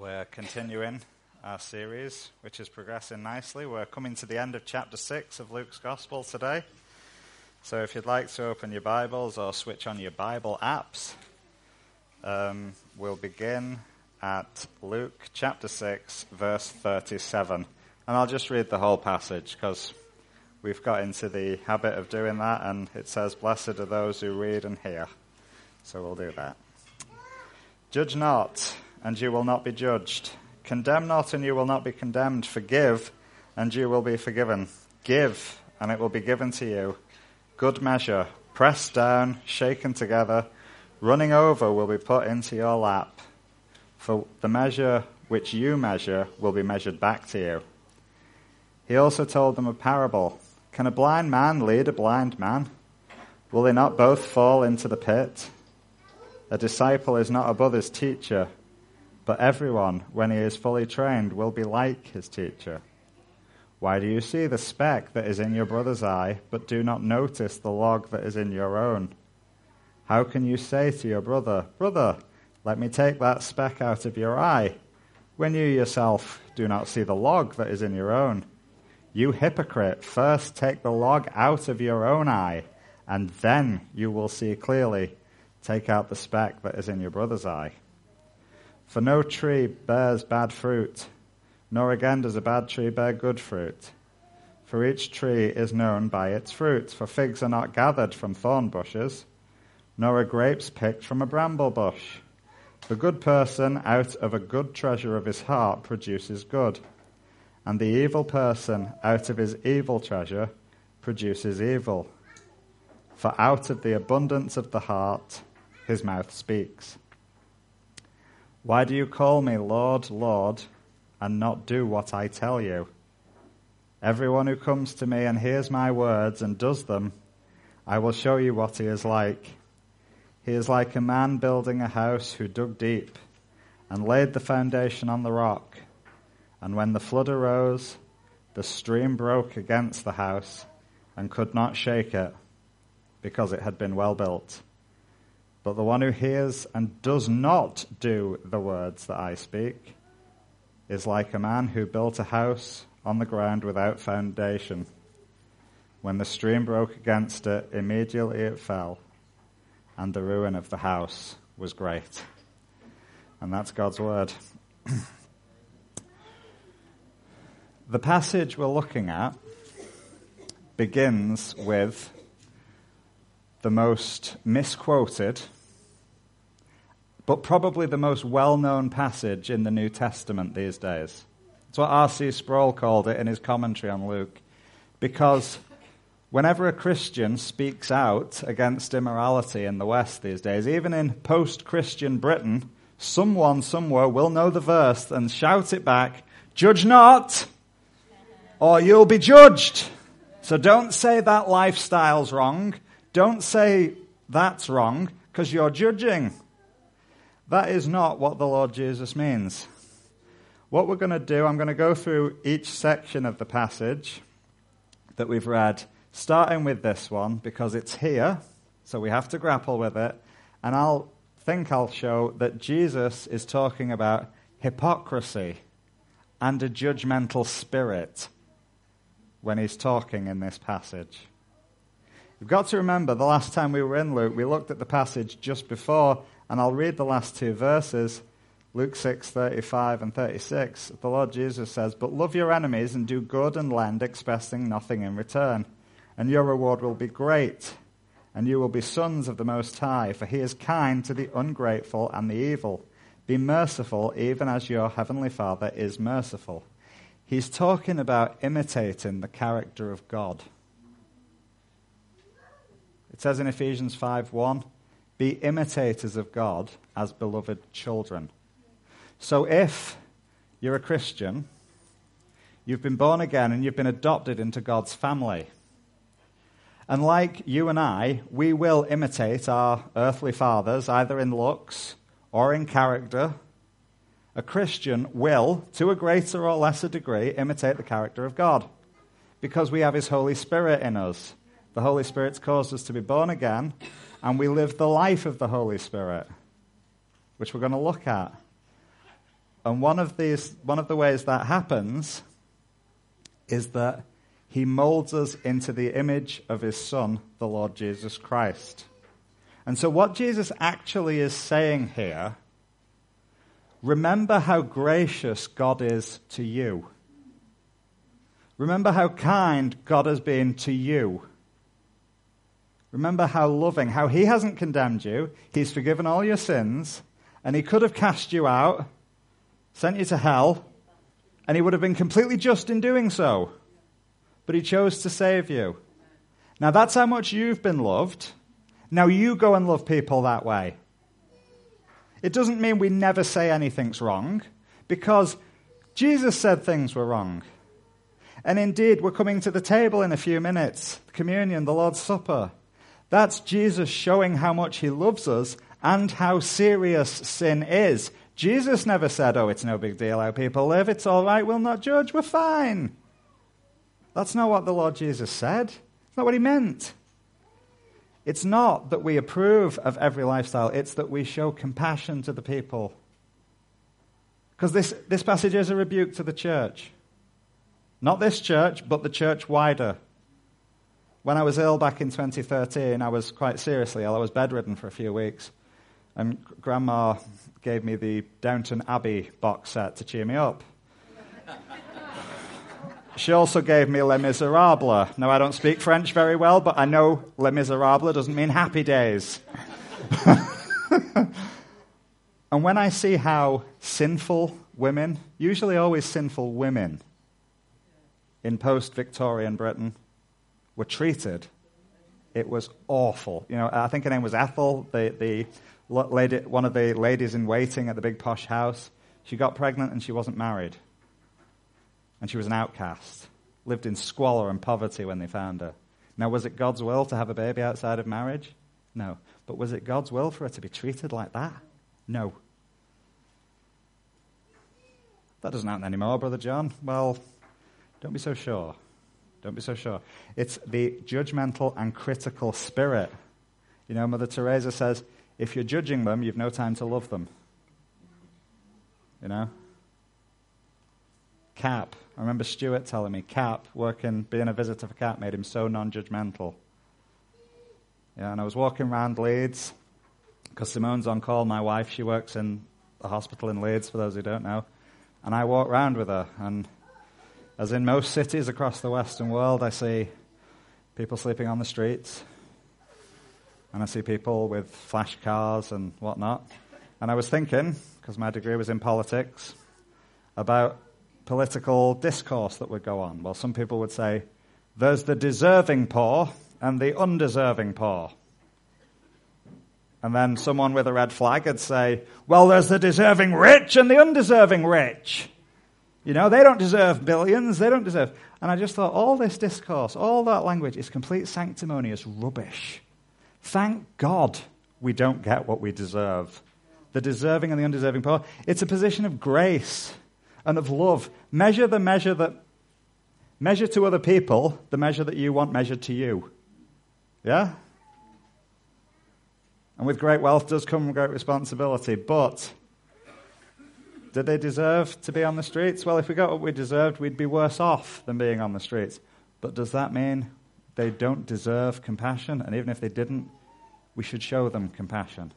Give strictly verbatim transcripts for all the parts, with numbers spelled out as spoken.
We're continuing our series, which is progressing nicely. We're coming to the end of chapter six of Luke's Gospel today. So if you'd like to open your Bibles or switch on your Bible apps, um, we'll begin at Luke chapter six, verse thirty-seven. And I'll just read the whole passage because we've got into the habit of doing that, and it says, "Blessed are those who read and hear." So we'll do that. "Judge not, and you will not be judged. Condemn not, and you will not be condemned. Forgive, and you will be forgiven. Give, and it will be given to you. Good measure, pressed down, shaken together, running over will be put into your lap. For the measure which you measure will be measured back to you." He also told them a parable. "Can a blind man lead a blind man? Will they not both fall into the pit? A disciple is not above his teacher, but everyone, when he is fully trained, will be like his teacher. Why do you see the speck that is in your brother's eye, but do not notice the log that is in your own? How can you say to your brother, 'Brother, let me take that speck out of your eye,' when you yourself do not see the log that is in your own? You hypocrite, first take the log out of your own eye, and then you will see clearly. Take out the speck that is in your brother's eye. For no tree bears bad fruit, nor again does a bad tree bear good fruit. For each tree is known by its fruit. For figs are not gathered from thorn bushes, nor are grapes picked from a bramble bush. The good person out of a good treasure of his heart produces good, and the evil person out of his evil treasure produces evil. For out of the abundance of the heart his mouth speaks. Why do you call me Lord, Lord, and not do what I tell you? Everyone who comes to me and hears my words and does them, I will show you what he is like. He is like a man building a house who dug deep and laid the foundation on the rock. And when the flood arose, the stream broke against the house and could not shake it, because it had been well built. But the one who hears and does not do the words that I speak is like a man who built a house on the ground without foundation. When the stream broke against it, immediately it fell, and the ruin of the house was great." And that's God's word. The passage we're looking at begins with the most misquoted, but probably the most well-known passage in the New Testament these days. It's what R C Sproul called it in his commentary on Luke, because whenever a Christian speaks out against immorality in the West these days, even in post-Christian Britain, someone somewhere will know the verse and shout it back, "Judge not, or you'll be judged." So don't say that lifestyle's wrong. Don't say that's wrong, because you're judging. That is not what the Lord Jesus means. What we're going to do, I'm going to go through each section of the passage that we've read, starting with this one, because it's here, so we have to grapple with it, and I'll think I'll show that Jesus is talking about hypocrisy and a judgmental spirit when he's talking in this passage. You've got to remember, the last time we were in Luke, we looked at the passage just before, and I'll read the last two verses, Luke six, thirty-five and thirty-six. The Lord Jesus says, "But love your enemies and do good and lend, expecting nothing in return. And your reward will be great, and you will be sons of the Most High, for he is kind to the ungrateful and the evil. Be merciful, even as your heavenly Father is merciful." He's talking about imitating the character of God. It says in Ephesians five one, "Be imitators of God as beloved children." So if you're a Christian, you've been born again and you've been adopted into God's family. And like you and I, we will imitate our earthly fathers, either in looks or in character. A Christian will, to a greater or lesser degree, imitate the character of God, because we have his Holy Spirit in us. The Holy Spirit's caused us to be born again, and we live the life of the Holy Spirit, which we're going to look at. And one of these, one of the ways that happens is that he molds us into the image of his Son, the Lord Jesus Christ. And so what Jesus actually is saying here, remember how gracious God is to you. Remember how kind God has been to you. Remember how loving, how he hasn't condemned you. He's forgiven all your sins, and he could have cast you out, sent you to hell, and he would have been completely just in doing so. But he chose to save you. Now that's how much you've been loved. Now you go and love people that way. It doesn't mean we never say anything's wrong, because Jesus said things were wrong. And indeed, we're coming to the table in a few minutes, communion, the Lord's Supper. That's Jesus showing how much he loves us and how serious sin is. Jesus never said, oh, it's no big deal how people live, it's all right, we'll not judge, we're fine. That's not what the Lord Jesus said. It's not what he meant. It's not that we approve of every lifestyle, it's that we show compassion to the people. Because this, this passage is a rebuke to the church. Not this church, but the church wider. When I was ill back in twenty thirteen, I was quite seriously ill. I was bedridden for a few weeks. And Grandma gave me the Downton Abbey box set to cheer me up. She also gave me Les Miserables. Now, I don't speak French very well, but I know Les Miserables doesn't mean happy days. And when I see how sinful women, usually always sinful women, in post-Victorian Britain were treated, it was awful. You know, I think her name was Ethel, the, the lady, one of the ladies in waiting at the big posh house. She got pregnant and she wasn't married. And she was an outcast, lived in squalor and poverty when they found her. Now, was it God's will to have a baby outside of marriage? No. But was it God's will for her to be treated like that? No. That doesn't happen anymore, Brother John. Well, don't be so sure. Don't be so sure. It's the judgmental and critical spirit. You know, Mother Teresa says, if you're judging them, you've no time to love them. You know? Cap. I remember Stuart telling me, Cap, working, being a visitor for Cap, made him so non-judgmental. Yeah, and I was walking around Leeds, because Simone's on call, my wife, she works in the hospital in Leeds, for those who don't know, and I walked around with her, and as in most cities across the Western world, I see people sleeping on the streets, and I see people with flash cars and whatnot, and I was thinking, because my degree was in politics, about political discourse that would go on. Well, some people would say, there's the deserving poor and the undeserving poor. And then someone with a red flag would say, well, there's the deserving rich and the undeserving rich. You know, they don't deserve billions, they don't deserve... And I just thought, all this discourse, all that language is complete sanctimonious rubbish. Thank God we don't get what we deserve. The deserving and the undeserving poor. It's a position of grace and of love. Measure the measure that... Measure to other people the measure that you want measured to you. Yeah? And with great wealth does come great responsibility, but did they deserve to be on the streets? Well, if we got what we deserved, we'd be worse off than being on the streets. But does that mean they don't deserve compassion? And even if they didn't, we should show them compassion.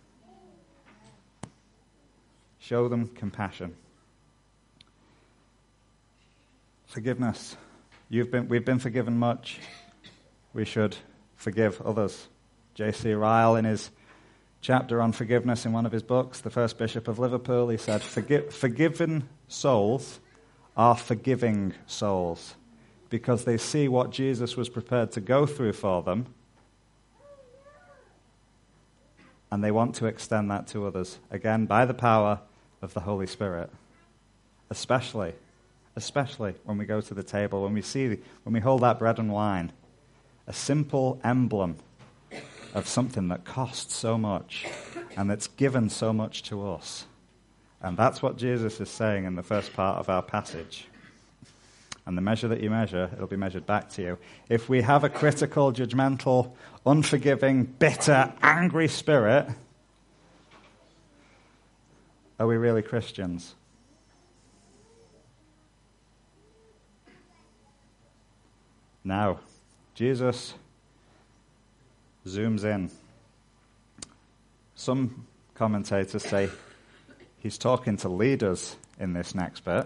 Show them compassion. Forgiveness. You've been, we've been forgiven much. We should forgive others. J C Ryle, in his chapter on forgiveness in one of his books, the first Bishop of Liverpool, he said, Forgi- forgiven souls are forgiving souls because they see what Jesus was prepared to go through for them, and they want to extend that to others, again, by the power of the Holy Spirit, especially Especially when we go to the table, when we see, when we hold that bread and wine, a simple emblem of something that costs so much and that's given so much to us. And that's what Jesus is saying in the first part of our passage. And the measure that you measure, it'll be measured back to you. If we have a critical, judgmental, unforgiving, bitter, angry spirit, are we really Christians? Now, Jesus zooms in. Some commentators say he's talking to leaders in this next bit.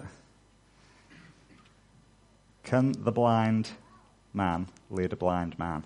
Can the blind man lead a blind man?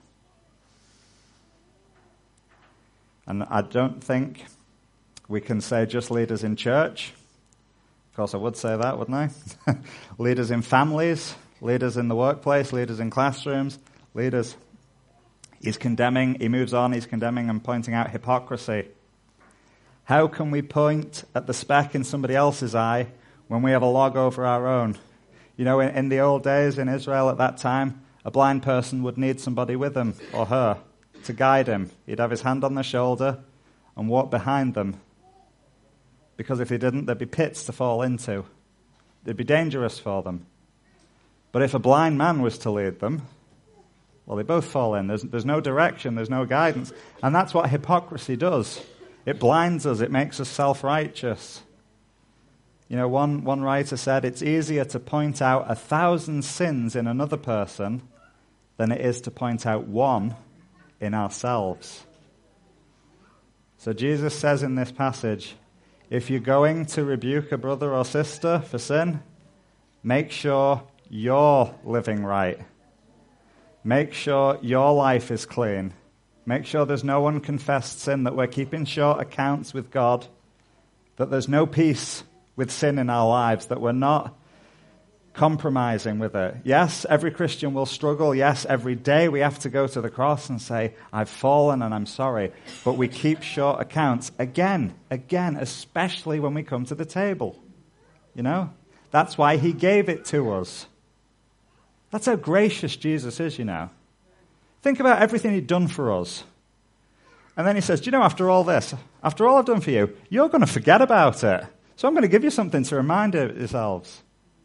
And I don't think we can say just leaders in church. Of course, I would say that, wouldn't I? Leaders in families, leaders in the workplace, leaders in classrooms, leaders. He's condemning, he moves on, he's condemning and pointing out hypocrisy. How can we point at the speck in somebody else's eye when we have a log over our own? You know, in, in the old days in Israel at that time, a blind person would need somebody with him or her to guide him. He'd have his hand on their shoulder and walk behind them. Because if he didn't, there'd be pits to fall into. It'd be dangerous for them. But if a blind man was to lead them, well, they both fall in. There's, there's no direction, there's no guidance. And that's what hypocrisy does. It blinds us, it makes us self-righteous. You know, one, one writer said, it's easier to point out a thousand sins in another person than it is to point out one in ourselves. So Jesus says in this passage, if you're going to rebuke a brother or sister for sin, make sure you're living right. Make sure your life is clean. Make sure there's no unconfessed sin, that we're keeping short accounts with God, that there's no peace with sin in our lives, that we're not compromising with it. Yes, every Christian will struggle. Yes, every day we have to go to the cross and say, I've fallen and I'm sorry. But we keep short accounts again, again, especially when we come to the table. You know? That's why he gave it to us. That's how gracious Jesus is, you know. Think about everything he'd done for us. And then he says, do you know, after all this, after all I've done for you, you're going to forget about it. So I'm going to give you something to remind yourselves.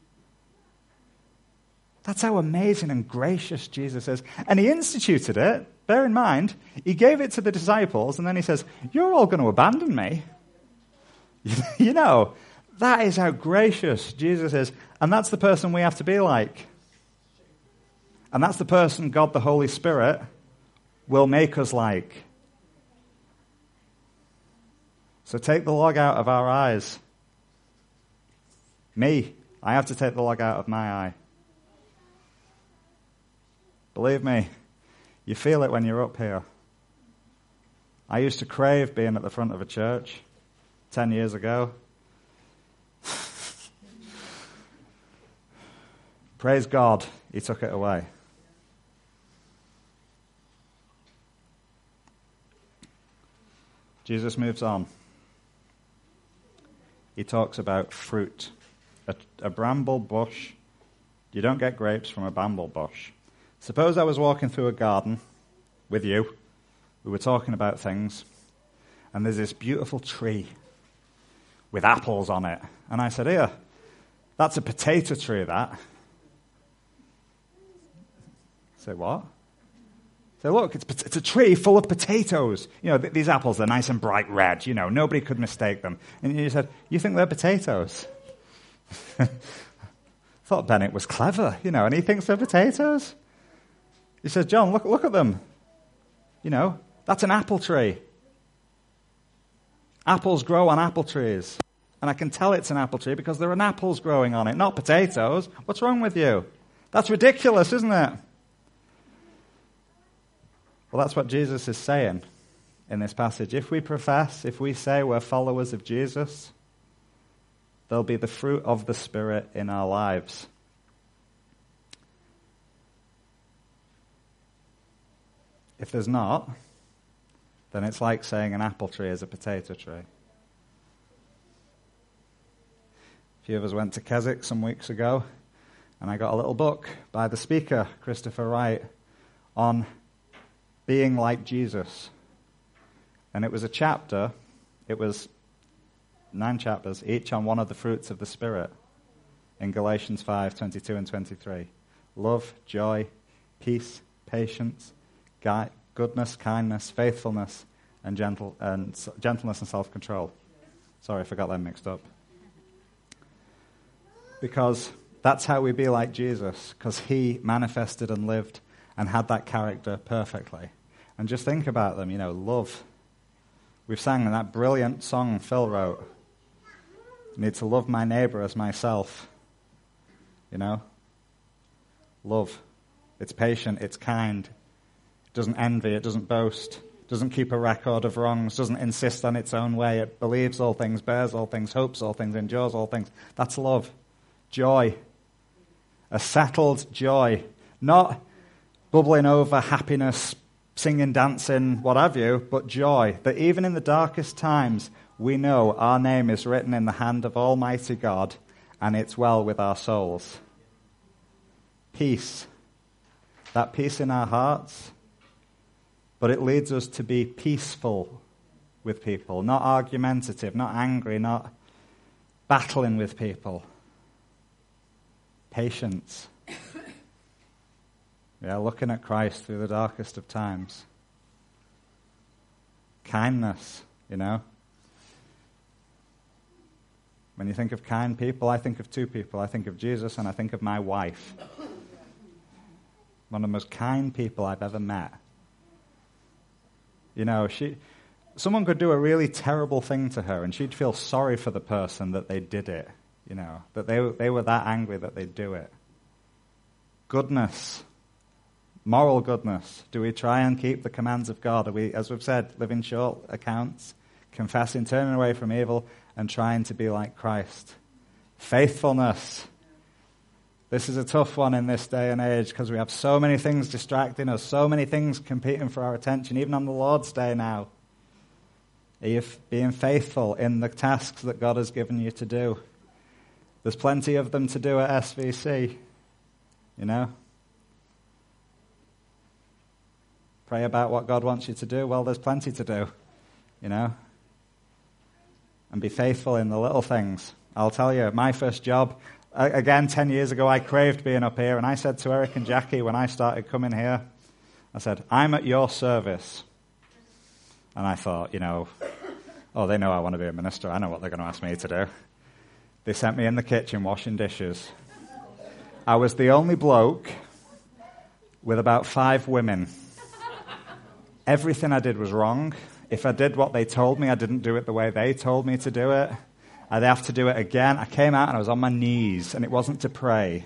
That's how amazing and gracious Jesus is. And he instituted it. Bear in mind, he gave it to the disciples, and then he says, you're all going to abandon me. You know, that is how gracious Jesus is. And that's the person we have to be like. And that's the person God the Holy Spirit will make us like. So take the log out of our eyes. Me, I have to take the log out of my eye. Believe me, you feel it when you're up here. I used to crave being at the front of a church ten years ago. Praise God, he took it away. Jesus moves on. He talks about fruit. A, a bramble bush. You don't get grapes from a bramble bush. Suppose I was walking through a garden with you. We were talking about things. And there's this beautiful tree with apples on it. And I said, here, that's a potato tree, that. Say, what? Say, look, it's, it's a tree full of potatoes. You know, th- these apples, they're nice and bright red. You know, nobody could mistake them. And you said, you think they're potatoes? Thought Bennett was clever, you know, and he thinks they're potatoes. He says, John, look, look at them. You know, that's an apple tree. Apples grow on apple trees. And I can tell it's an apple tree because there are apples growing on it, not potatoes. What's wrong with you? That's ridiculous, isn't it? Well, that's what Jesus is saying in this passage. If we profess, if we say we're followers of Jesus, there'll be the fruit of the Spirit in our lives. If there's not, then it's like saying an apple tree is a potato tree. A few of us went to Keswick some weeks ago, and I got a little book by the speaker, Christopher Wright, on being like Jesus. And it was a chapter, it was nine chapters, each on one of the fruits of the Spirit in Galatians five, twenty-two and twenty-three. Love, joy, peace, patience, goodness, kindness, faithfulness, and gentle and gentleness and self-control. Sorry, I forgot them mixed up. Because That's how we be like Jesus, because he manifested and lived and had that character perfectly. And just think about them, you know, love. We've sang in that brilliant song Phil wrote. I need to love my neighbor as myself. You know? Love. It's patient, it's kind. It doesn't envy, it doesn't boast. It doesn't keep a record of wrongs, doesn't insist on its own way. It believes all things, bears all things, hopes all things, endures all things. That's love. Joy. A settled joy. Not bubbling over happiness, singing, dancing, what have you, but joy. That even in the darkest times, we know our name is written in the hand of Almighty God, and it's well with our souls. Peace. That peace in our hearts, but it leads us to be peaceful with people, not argumentative, not angry, not battling with people. Patience. Yeah, looking at Christ through the darkest of times. Kindness, you know. When you think of kind people, I think of two people. I think of Jesus and I think of my wife. One of the most kind people I've ever met. You know, she, someone could do a really terrible thing to her and she'd feel sorry for the person that they did it. You know, that they, they were that angry that they'd do it. Goodness. Moral goodness. Do we try and keep the commands of God? Are we, as we've said, living short accounts, confessing, turning away from evil, and trying to be like Christ? Faithfulness. This is a tough one in this day and age because we have so many things distracting us, so many things competing for our attention, even on the Lord's Day now. Are you being faithful in the tasks that God has given you to do? There's plenty of them to do at S V C, you know. Pray about what God wants you to do. Well, there's plenty to do, you know. And be faithful in the little things. I'll tell you, my first job, again, ten years ago, I craved being up here. And I said to Eric and Jackie when I started coming here, I said, I'm at your service. And I thought, you know, oh, they know I want to be a minister. I know what they're going to ask me to do. They sent me in the kitchen washing dishes. I was the only bloke with about five women. Everything I did was wrong. If I did what they told me, I didn't do it the way they told me to do it. I'd have to do it again. I came out and I was on my knees, and it wasn't to pray.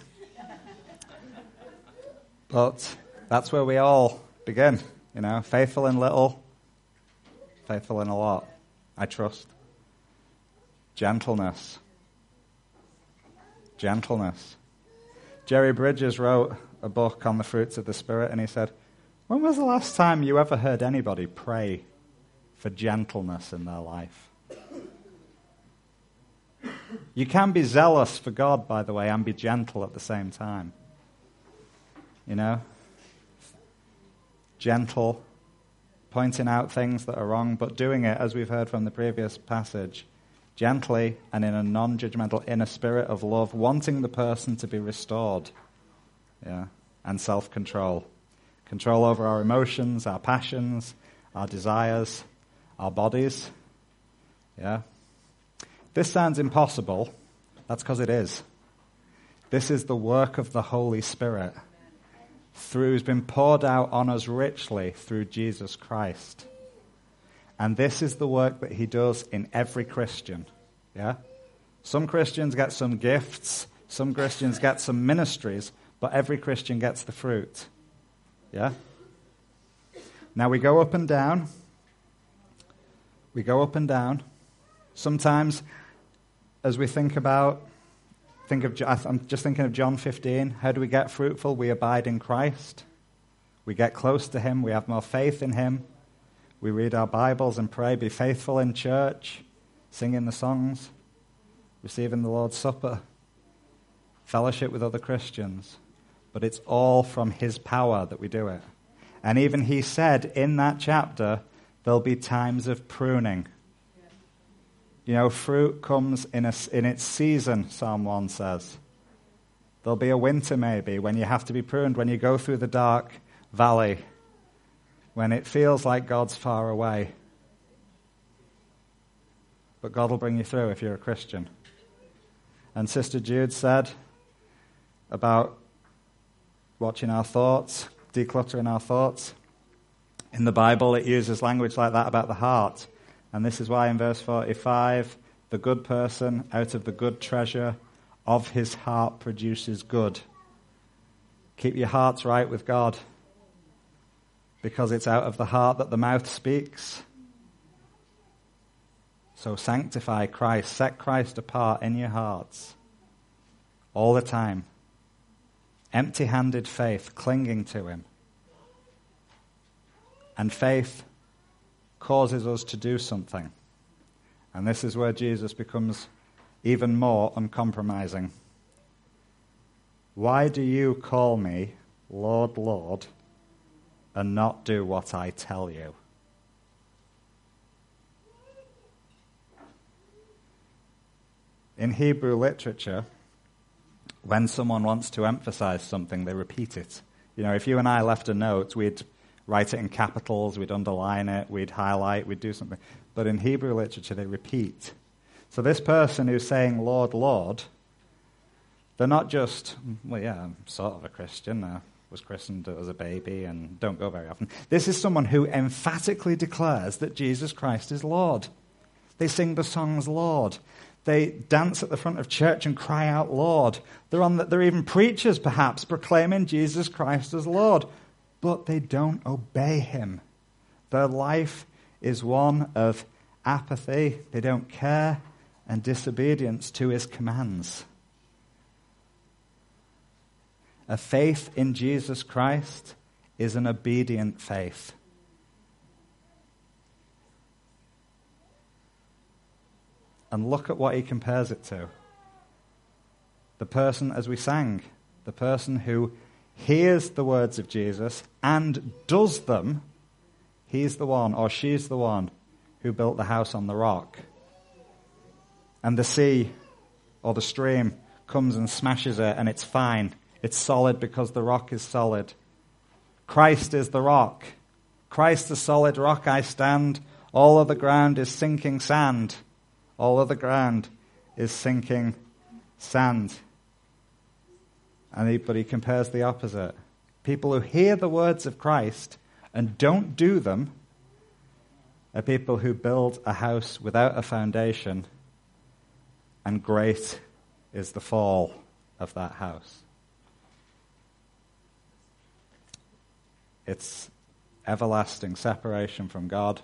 But that's where we all begin, you know, faithful in little, faithful in a lot, I trust. Gentleness. Gentleness. Jerry Bridges wrote a book on the fruits of the Spirit, and he said, when was the last time you ever heard anybody pray for gentleness in their life? You can be zealous for God, by the way, and be gentle at the same time. You know? Gentle, pointing out things that are wrong, but doing it, as we've heard from the previous passage, gently and in a non-judgmental, in a spirit of love, wanting the person to be restored. Yeah, and self-control. Control over our emotions, our passions, our desires, our bodies. Yeah. This sounds impossible. That's because it is. This is the work of the Holy Spirit. Through, who's been poured out on us richly through Jesus Christ. And this is the work that he does in every Christian. Yeah? Some Christians get some gifts, some Christians get some ministries, but every Christian gets the fruit. Yeah? Now we go up and down. We go up and down. Sometimes, as we think about, think of, I'm just thinking of John fifteen. How do we get fruitful? We abide in Christ. We get close to him. We have more faith in him. We read our Bibles and pray, be faithful in church, singing the songs, receiving the Lord's Supper, fellowship with other Christians. But it's all from his power that we do it. And even he said in that chapter, there'll be times of pruning. You know, fruit comes in, a, in its season, Psalm one says. There'll be a winter maybe when you have to be pruned, when you go through the dark valley, when it feels like God's far away. But God will bring you through if you're a Christian. And Sister Jude said, about watching our thoughts, decluttering our thoughts. In the Bible, it uses language like that about the heart. And this is why in verse forty-five, the good person out of the good treasure of his heart produces good. Keep your hearts right with God, because it's out of the heart that the mouth speaks. So sanctify Christ, set Christ apart in your hearts all the time. Empty-handed faith, clinging to him. And faith causes us to do something. And this is where Jesus becomes even more uncompromising. Why do you call me Lord, Lord, and not do what I tell you? In Hebrew literature, when someone wants to emphasize something, they repeat it. You know, if you and I left a note, we'd write it in capitals, we'd underline it, we'd highlight, we'd do something. But in Hebrew literature, they repeat. So this person who's saying, Lord, Lord, they're not just, well, yeah, I'm sort of a Christian. I was christened as a baby and don't go very often. This is someone who emphatically declares that Jesus Christ is Lord. They sing the songs, Lord. They dance at the front of church and cry out, Lord. They're, on the, they're even preachers, perhaps, proclaiming Jesus Christ as Lord. But they don't obey him. Their life is one of apathy. They don't care, and disobedience to his commands. A faith in Jesus Christ is an obedient faith. And look at what he compares it to. The person, as we sang, the person who hears the words of Jesus and does them, he's the one, or she's the one, who built the house on the rock. And the sea or the stream comes and smashes it, and it's fine. It's solid because the rock is solid. Christ is the rock. Christ the solid rock I stand. All of the ground is sinking sand. All of the ground is sinking sand. And he, but he compares the opposite. People who hear the words of Christ and don't do them are people who build a house without a foundation, and great is the fall of that house. It's everlasting separation from God,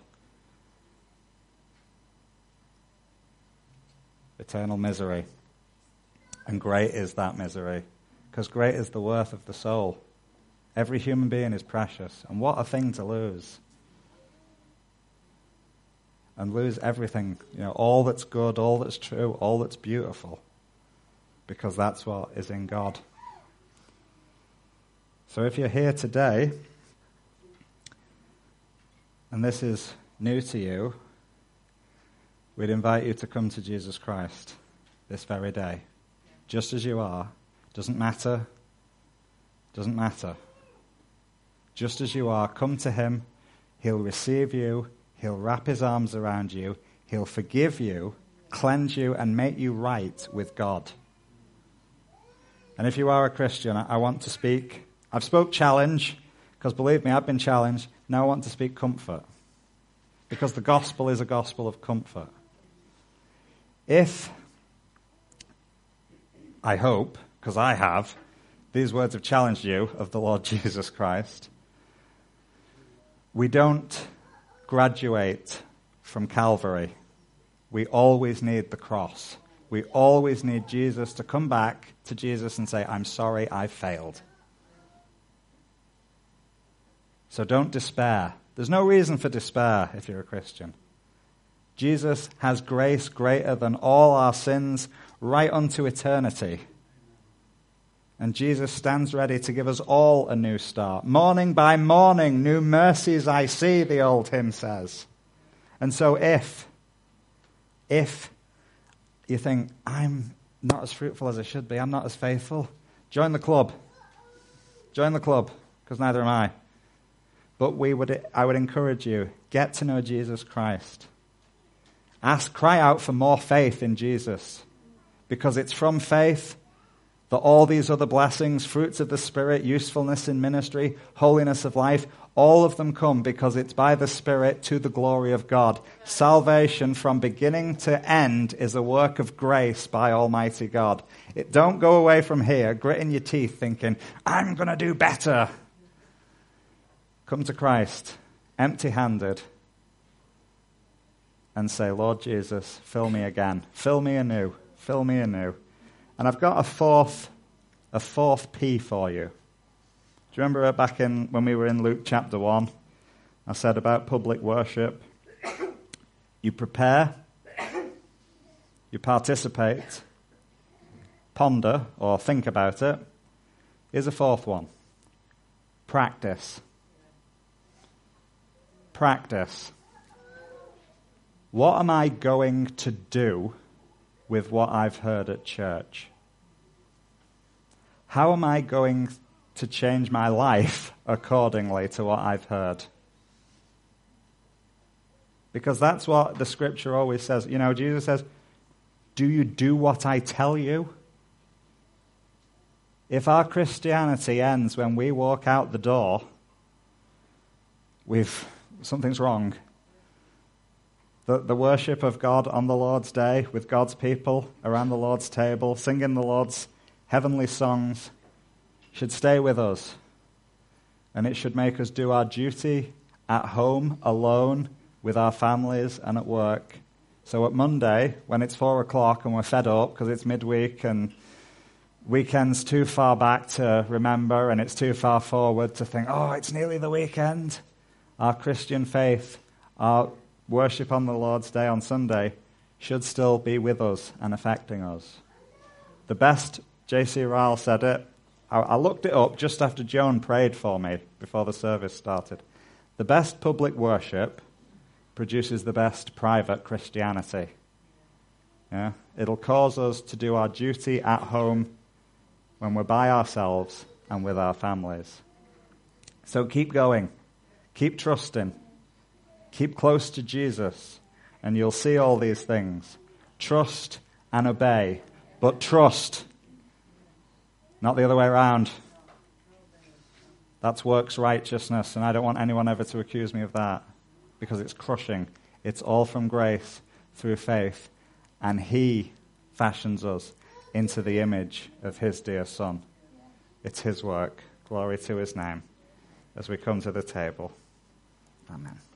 eternal misery. And great is that misery, because great is the worth of the soul. Every human being is precious, and what a thing to lose. And lose everything, you know, all that's good, all that's true, all that's beautiful, because that's what is in God. So if you're here today, and this is new to you, we'd invite you to come to Jesus Christ this very day. Just as you are. Doesn't matter. Doesn't matter. Just as you are, come to him. He'll receive you. He'll wrap his arms around you. He'll forgive you, cleanse you, and make you right with God. And if you are a Christian, I want to speak. I've spoke challenge, because believe me, I've been challenged. Now I want to speak comfort, because the gospel is a gospel of comfort. If, I hope, because I have, these words have challenged you of the Lord Jesus Christ, we don't graduate from Calvary. We always need the cross. We always need Jesus to come back to Jesus and say, I'm sorry, I failed. So don't despair. There's no reason for despair if you're a Christian. Jesus has grace greater than all our sins right unto eternity. And Jesus stands ready to give us all a new start. Morning by morning, new mercies I see, the old hymn says. And so if, if you think, I'm not as fruitful as I should be, I'm not as faithful, join the club. Join the club, because neither am I. But we would, I would encourage you, get to know Jesus Christ. Ask, cry out for more faith in Jesus, because it's from faith that all these other blessings, fruits of the Spirit, usefulness in ministry, holiness of life, all of them come because it's by the Spirit to the glory of God. Salvation from beginning to end is a work of grace by Almighty God. It don't go away from here, gritting your teeth thinking, I'm going to do better. Come to Christ, empty-handed, and say, Lord Jesus, fill me again. Fill me anew. Fill me anew. And I've got a fourth, a fourth P for you. Do you remember back in when we were in Luke chapter one? I said about public worship. You prepare, you participate, ponder or think about it. Here's a fourth one. Practice. Practice. What am I going to do with what I've heard at church? How am I going to change my life accordingly to what I've heard? Because that's what the scripture always says. You know, Jesus says, do you do what I tell you? If our Christianity ends when we walk out the door, we've something's wrong. The, the worship of God on the Lord's day with God's people around the Lord's table, singing the Lord's heavenly songs, should stay with us. And it should make us do our duty at home, alone, with our families and at work. So at Monday, when it's four o'clock and we're fed up because it's midweek and weekend's too far back to remember and it's too far forward to think, oh, it's nearly the weekend. Our Christian faith, our worship on the Lord's Day on Sunday should still be with us and affecting us. The best, J C Ryle said it, I, I looked it up just after Joan prayed for me before the service started. The best public worship produces the best private Christianity. Yeah? It'll cause us to do our duty at home when we're by ourselves and with our families. So keep going. Keep trusting. Keep close to Jesus, and you'll see all these things. Trust and obey, but trust, not the other way around. That's works righteousness, and I don't want anyone ever to accuse me of that, because it's crushing. It's all from grace through faith, and He fashions us into the image of His dear Son. It's His work. Glory to His name. As we come to the table. Amen.